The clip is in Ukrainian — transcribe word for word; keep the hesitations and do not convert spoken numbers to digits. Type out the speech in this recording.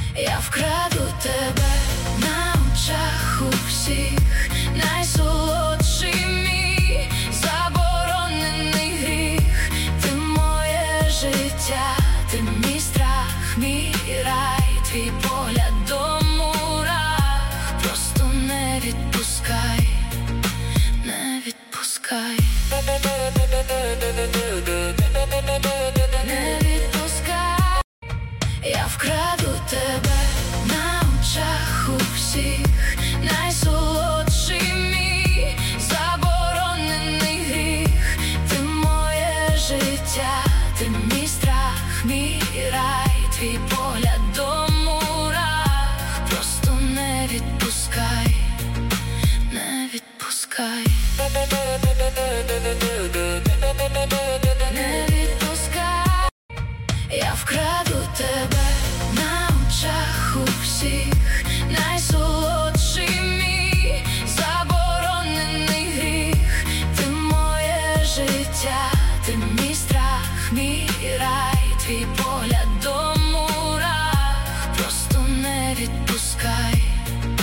Я вкраду тебе на очах у всіх, найсолодший мій заборонений гріх. Ти моє життя, ти мій страх, мій рай, твій погляд до мурах. Просто не відпускай, не відпускай, не відпускай. Я вкраду тебе на очах у всіх, найсолодший мій заборонений гріх. Ти моє життя, ти мій страх, мій рай, твій погляд до мурах. Просто не відпускай, не відпускай, не відпускай. Я вкраду тебе на очах у всіх, найсолодший мій заборонений гріх. Ти моє життя, ти мій страх, мій рай, твій погляд